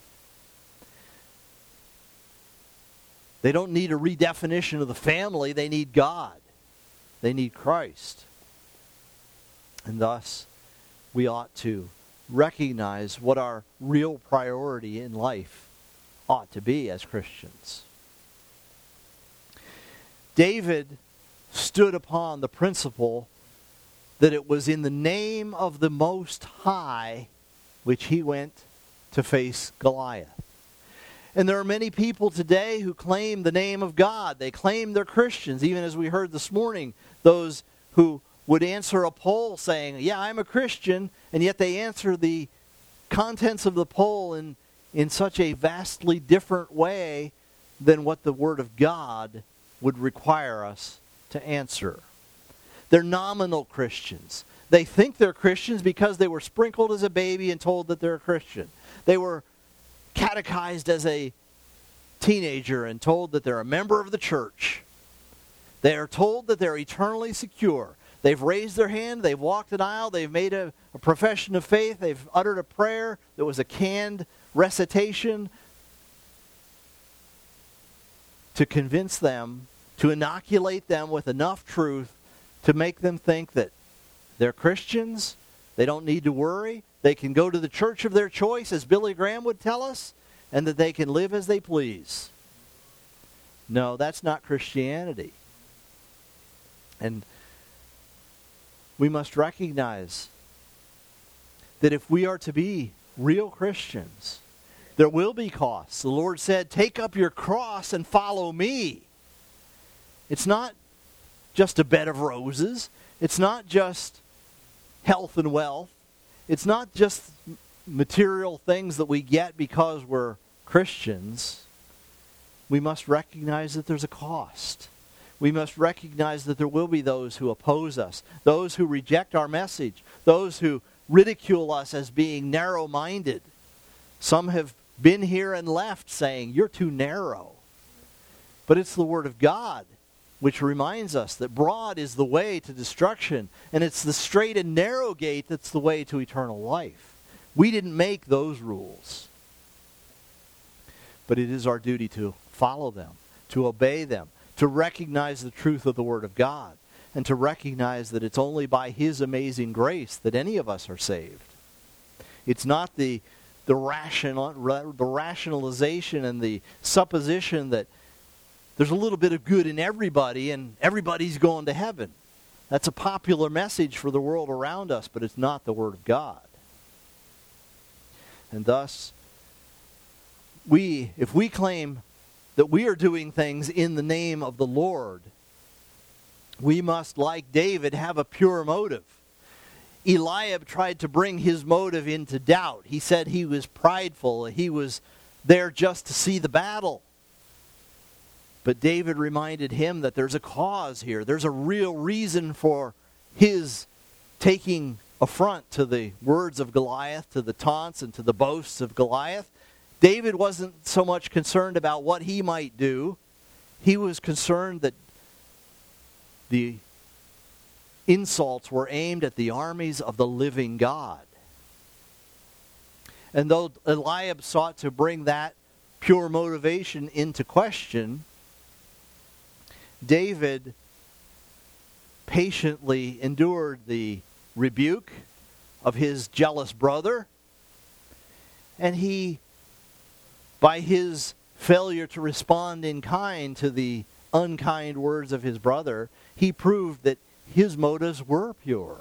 They don't need a redefinition of the family. They need God. They need Christ. And thus, we ought to recognize what our real priority in life ought to be as Christians. David stood upon the principle that it was in the name of the Most High which he went to face Goliath. And there are many people today who claim the name of God. They claim they're Christians, even as we heard this morning, those who would answer a poll saying, yeah, I'm a Christian, and yet they answer the contents of the poll in, in such a vastly different way than what the Word of God would require us to answer. They're nominal Christians. They think they're Christians because they were sprinkled as a baby and told that they're a Christian. They were catechized as a teenager and told that they're a member of the church. They are told that they're eternally secure. They've raised their hand, they've walked an aisle, they've made a, a profession of faith, they've uttered a prayer that was a canned recitation to convince them, to inoculate them with enough truth to make them think that they're Christians, they don't need to worry, they can go to the church of their choice, as Billy Graham would tell us, and that they can live as they please. No, that's not Christianity. And we must recognize that if we are to be real Christians, there will be costs. The Lord said, take up your cross and follow me. It's not just a bed of roses. It's not just health and wealth. It's not just material things that we get because we're Christians. We must recognize that there's a cost. We must recognize that there will be those who oppose us, those who reject our message, those who ridicule us as being narrow-minded. Some have been here and left saying, "You're too narrow." But it's the Word of God which reminds us that broad is the way to destruction, and it's the straight and narrow gate that's the way to eternal life. We didn't make those rules. But it is our duty to follow them, to obey them, to recognize the truth of the Word of God, and to recognize that it's only by His amazing grace that any of us are saved. It's not the, the, rational, the rationalization and the supposition that there's a little bit of good in everybody and everybody's going to heaven. That's a popular message for the world around us, but it's not the Word of God. And thus, we, if we claim that we are doing things in the name of the Lord, we must, like David, have a pure motive. Eliab tried to bring his motive into doubt. He said he was prideful. He was there just to see the battle. But David reminded him that there's a cause here. There's a real reason for his taking affront to the words of Goliath, to the taunts and to the boasts of Goliath. David wasn't so much concerned about what he might do. He was concerned that the insults were aimed at the armies of the living God. And though Eliab sought to bring that pure motivation into question, David patiently endured the rebuke of his jealous brother, and he, by his failure to respond in kind to the unkind words of his brother, he proved that his motives were pure.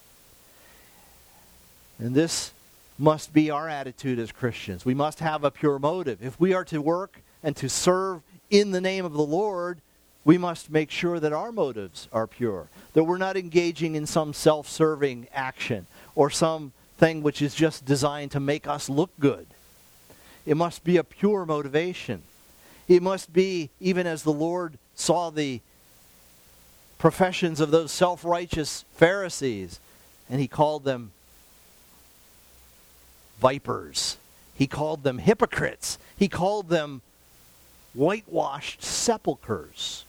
And this must be our attitude as Christians. We must have a pure motive. If we are to work and to serve in the name of the Lord, we must make sure that our motives are pure, that we're not engaging in some self-serving action or something which is just designed to make us look good. It must be a pure motivation. It must be, even as the Lord saw the professions of those self-righteous Pharisees, and He called them vipers. He called them hypocrites. He called them whitewashed sepulchres.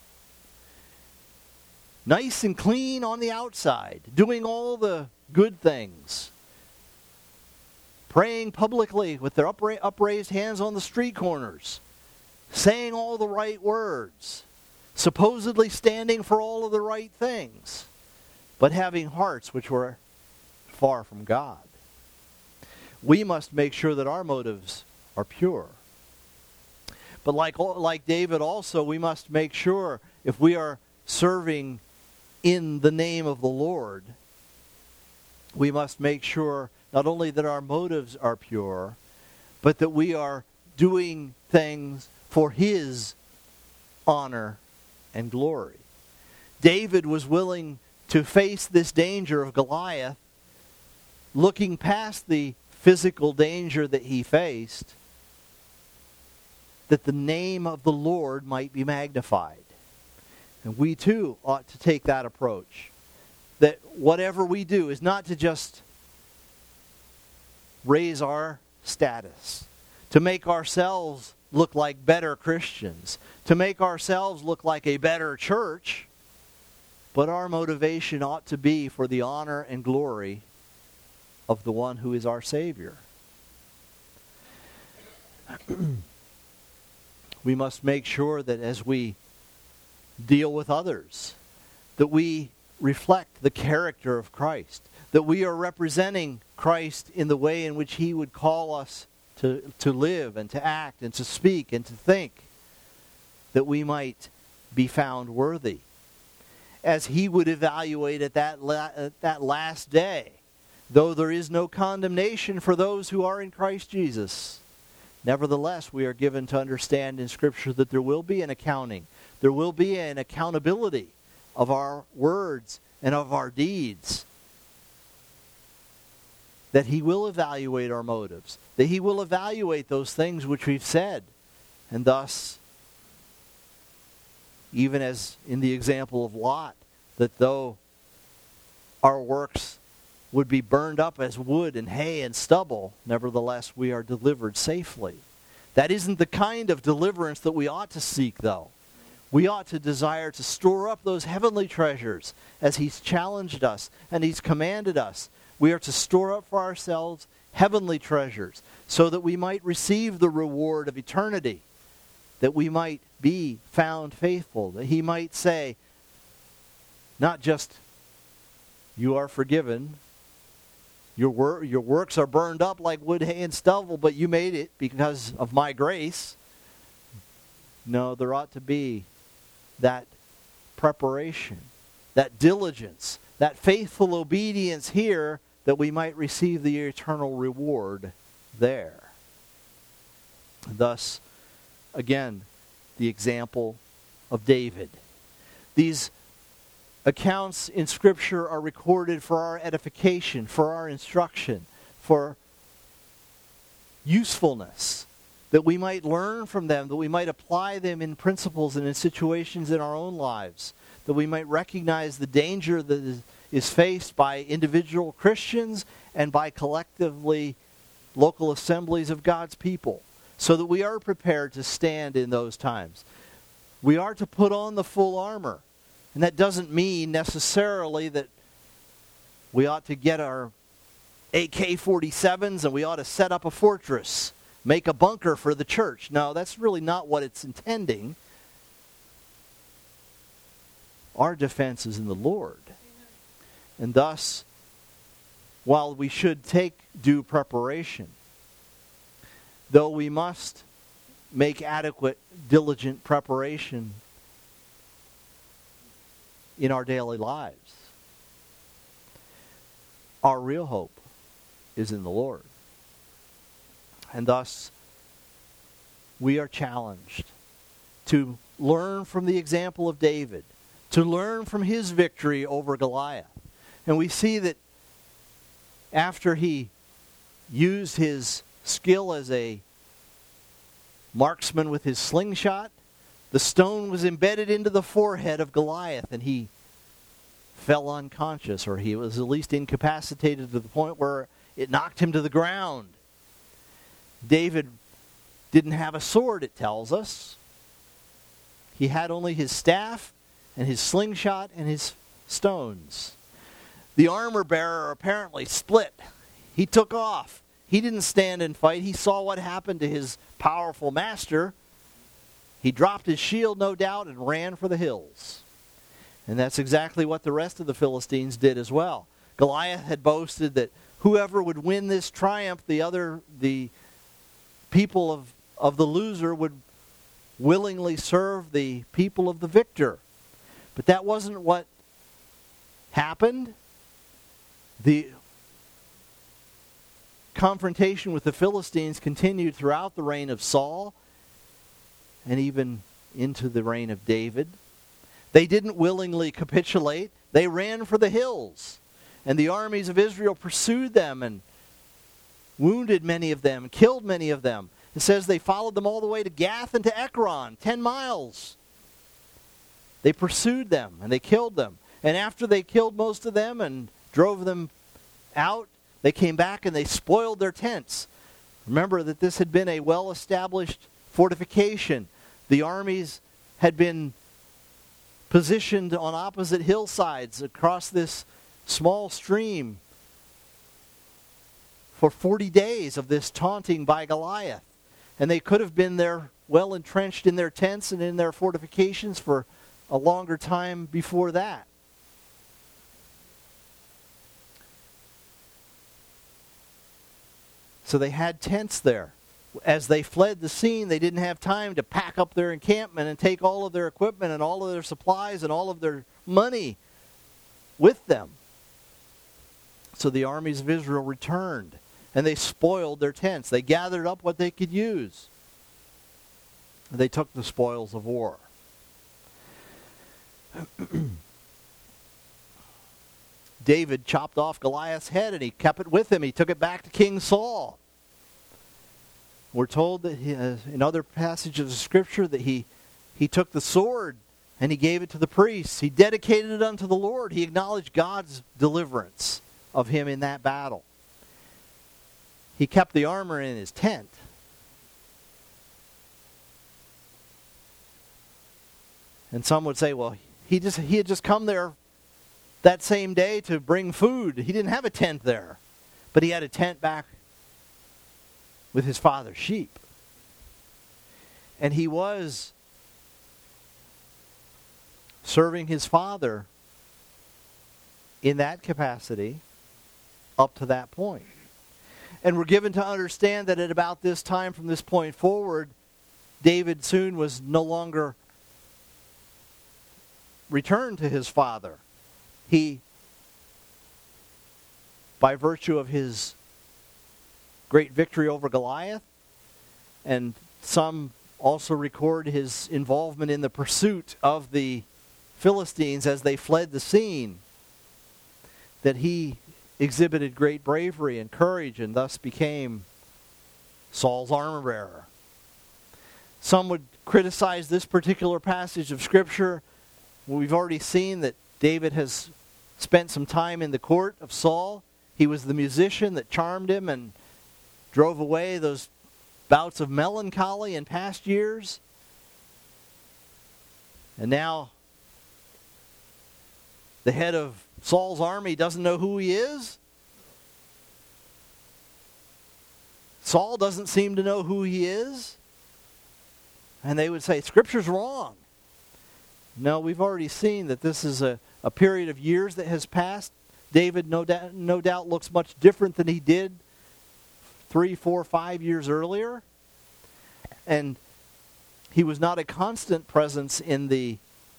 Nice and clean on the outside, doing all the good things, praying publicly with their upra- upraised hands on the street corners, saying all the right words, supposedly standing for all of the right things, but having hearts which were far from God. We must make sure that our motives are pure. But like, like David also, we must make sure, if we are serving in the name of the Lord, we must make sure not only that our motives are pure, but that we are doing things for His honor and glory. David was willing to face this danger of Goliath, looking past the physical danger that he faced, that the name of the Lord might be magnified. And we too ought to take that approach. That whatever we do is not to just raise our status, to make ourselves look like better Christians, to make ourselves look like a better church, but our motivation ought to be for the honor and glory of the one who is our Savior. We must make sure that as we deal with others, that we reflect the character of Christ, that we are representing Christ in the way in which He would call us to, to live and to act and to speak and to think, that we might be found worthy. As He would evaluate at that, la- at that last day, though there is no condemnation for those who are in Christ Jesus, nevertheless, we are given to understand in Scripture that there will be an accounting. There will be an accountability of our words and of our deeds, that he will evaluate our motives, that he will evaluate those things which we've said. And thus, even as in the example of Lot, that though our works would be burned up as wood and hay and stubble, nevertheless we are delivered safely. That isn't the kind of deliverance that we ought to seek, though. We ought to desire to store up those heavenly treasures as he's challenged us and he's commanded us. We are to store up for ourselves heavenly treasures so that we might receive the reward of eternity, that we might be found faithful, that he might say, not just, you are forgiven, your, wor- your works are burned up like wood, hay, and stubble, but you made it because of my grace. No, there ought to be that preparation, that diligence, that faithful obedience here, that we might receive the eternal reward there. Thus, again, the example of David. These accounts in Scripture are recorded for our edification, for our instruction, for usefulness, that we might learn from them, that we might apply them in principles and in situations in our own lives, that we might recognize the danger that is, is faced by individual Christians and by collectively local assemblies of God's people, so that we are prepared to stand in those times. We are to put on the full armor. And that doesn't mean necessarily that we ought to get our A K forty-sevens and we ought to set up a fortress, make a bunker for the church. No, that's really not what it's intending. Our defense is in the Lord. And thus, while we should take due preparation, though we must make adequate, diligent preparation in our daily lives, our real hope is in the Lord. And thus, we are challenged to learn from the example of David, to learn from his victory over Goliath. And we see that after he used his skill as a marksman with his slingshot, the stone was embedded into the forehead of Goliath, and he fell unconscious, or he was at least incapacitated to the point where it knocked him to the ground. David didn't have a sword, it tells us. He had only his staff and his slingshot and his stones. The armor bearer apparently split. He took off. He didn't stand and fight. He saw what happened to his powerful master. He dropped his shield, no doubt, and ran for the hills. And that's exactly what the rest of the Philistines did as well. Goliath had boasted that whoever would win this triumph, the other, the people of, of the loser would willingly serve the people of the victor. But that wasn't what happened. The confrontation with the Philistines continued throughout the reign of Saul and even into the reign of David. They didn't willingly capitulate. They ran for the hills. And the armies of Israel pursued them and wounded many of them, killed many of them. It says they followed them all the way to Gath and to Ekron, ten miles. They pursued them and they killed them. And after they killed most of them and drove them out, they came back and they spoiled their tents. Remember that this had been a well-established fortification. The armies had been positioned on opposite hillsides across this small stream for forty days of this taunting by Goliath. And they could have been there well entrenched in their tents and in their fortifications for a longer time before that. So they had tents there. As they fled the scene, they didn't have time to pack up their encampment and take all of their equipment and all of their supplies and all of their money with them. So the armies of Israel returned, and they spoiled their tents. They gathered up what they could use. And they took the spoils of war. David chopped off Goliath's head and he kept it with him. He took it back to King Saul. We're told that he, uh, in other passages of Scripture that he, he took the sword and he gave it to the priests. He dedicated it unto the Lord. He acknowledged God's deliverance of him in that battle. He kept the armor in his tent. And some would say, well, he just he had just come there that same day to bring food. He didn't have a tent there, but he had a tent back with his father's sheep. And he was serving his father in that capacity up to that point. And we're given to understand that at about this time, from this point forward, David soon was no longer returned to his father. He, by virtue of his great victory over Goliath, and some also record his involvement in the pursuit of the Philistines as they fled the scene, that he exhibited great bravery and courage and thus became Saul's armor bearer. Some would criticize this particular passage of Scripture. We've already seen that David has spent some time in the court of Saul. He was the musician that charmed him and drove away those bouts of melancholy in past years. And now the head of Saul's army doesn't know who he is. Saul doesn't seem to know who he is. And they would say, Scripture's wrong. No, we've already seen that this is a, a period of years that has passed. David no, da- no doubt looks much different than he did three, four, five years earlier. And he was not a constant presence in the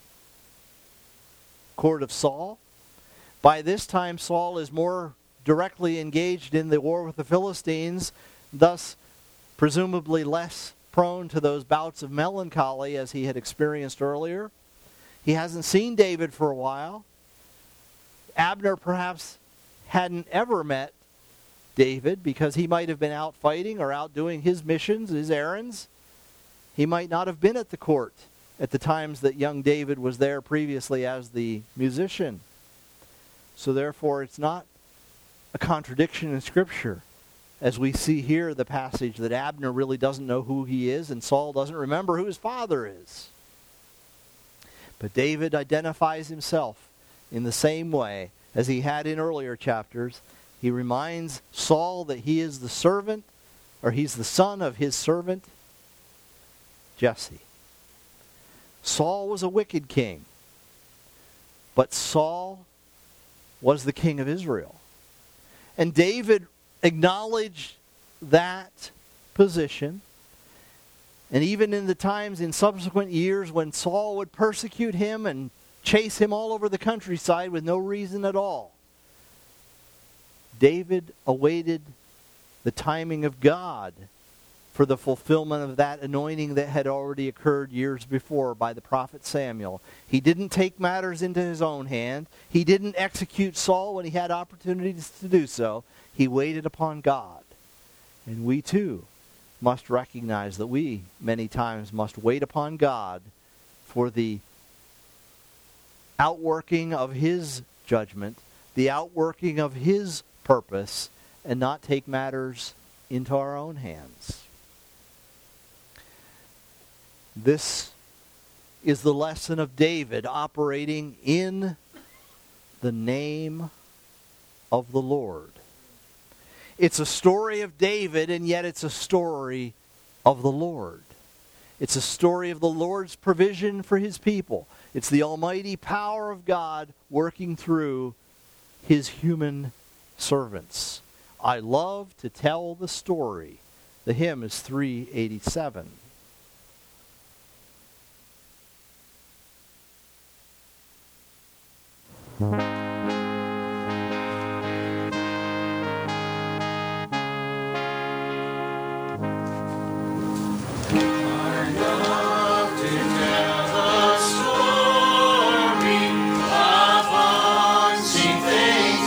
court of Saul. By this time, Saul is more directly engaged in the war with the Philistines, thus presumably less prone to those bouts of melancholy as he had experienced earlier. He hasn't seen David for a while. Abner perhaps hadn't ever met David because he might have been out fighting or out doing his missions, his errands. He might not have been at the court at the times that young David was there previously as the musician. So therefore, it's not a contradiction in Scripture. As we see here, the passage that Abner really doesn't know who he is and Saul doesn't remember who his father is. But David identifies himself in the same way as he had in earlier chapters. He reminds Saul that he is the servant, or he's the son of his servant, Jesse. Saul was a wicked king, but Saul was the king of Israel. And David acknowledged that position. And even in the times in subsequent years when Saul would persecute him and chase him all over the countryside with no reason at all, David awaited the timing of God for the fulfillment of that anointing that had already occurred years before by the prophet Samuel. He didn't take matters into his own hand. He didn't execute Saul when he had opportunities to do so. He waited upon God. And we too must recognize that we many times must wait upon God for the outworking of His judgment, the outworking of His purpose, and not take matters into our own hands. This is the lesson of David operating in the name of the Lord. It's a story of David, and yet it's a story of the Lord. It's a story of the Lord's provision for His people. It's the almighty power of God working through His human servants. I love to tell the story. The hymn is three eighty-seven. Things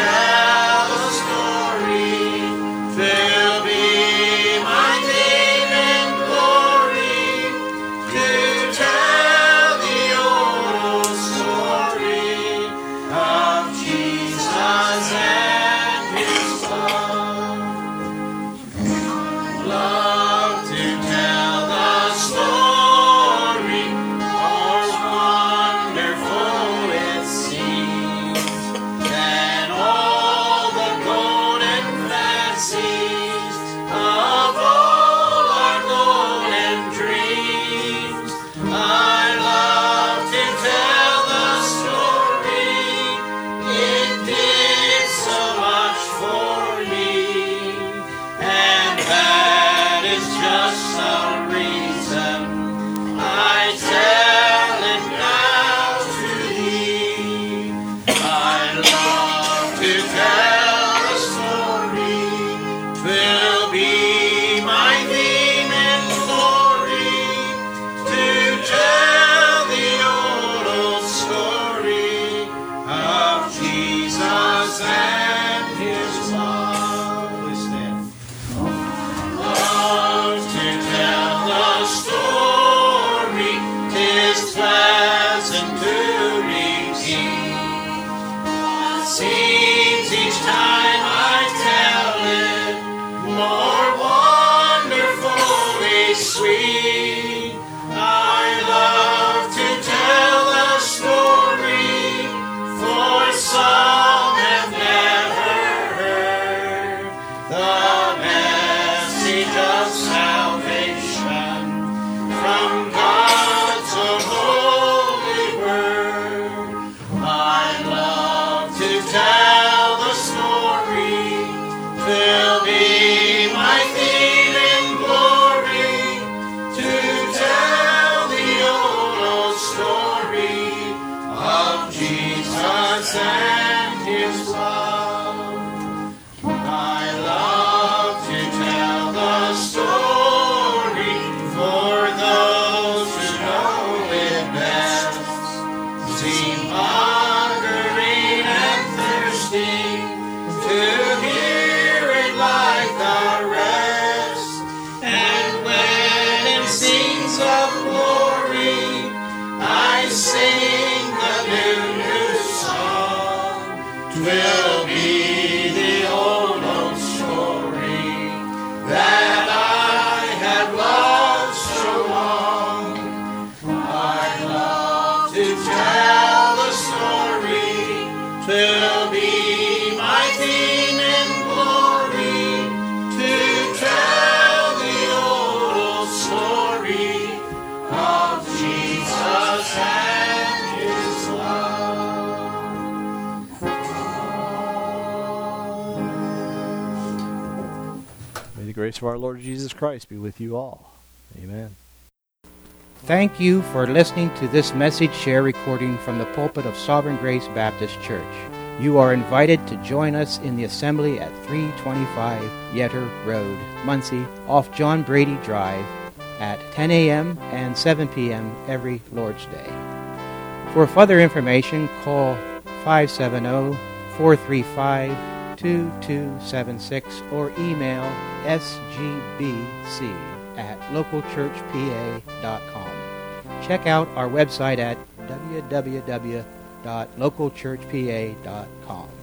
tell the story. Fill me my name in glory, to tell the old story of Jesus and his love. Love to tell the story, more wonderful it seems than all the golden fancies of all our golden dreams. I love to tell the story, it did so much for me, and that is just the reason I tell it now to thee. I love to tell the story, will be my theme in glory, to tell the old, old story of Jesus and his love. Please stand. Love to tell the story, 'tis pleasant to repeat. Seems each time I tell it more wonderfully sweet. I love to tell the story, for some have never heard the message of salvation from God's own holy word. I love to tell the story, will be my theme in glory, to tell the old, old story of Jesus and his love. I love to tell the story, for those who know it best seem hungering and thirsting to hear it like the rest. And when it sings of glory, I sing the new, new song. 'Twill be the old, old story that I have loved so long. I love to tell the story, 'twill be my theme in glory, to tell the old, old story of Jesus and his love. May the grace of our Lord Jesus Christ be with you all. Amen. Thank you for listening to this message share recording from the pulpit of Sovereign Grace Baptist Church. You are invited to join us in the assembly at three twenty-five Yetter Road, Muncie, off John Brady Drive, at ten a.m. and seven p.m. every Lord's Day. For further information, call five seven zero, four three five, two two seven six or email s g b c at local church p a dot com. Check out our website at w w w dot local church p a dot com.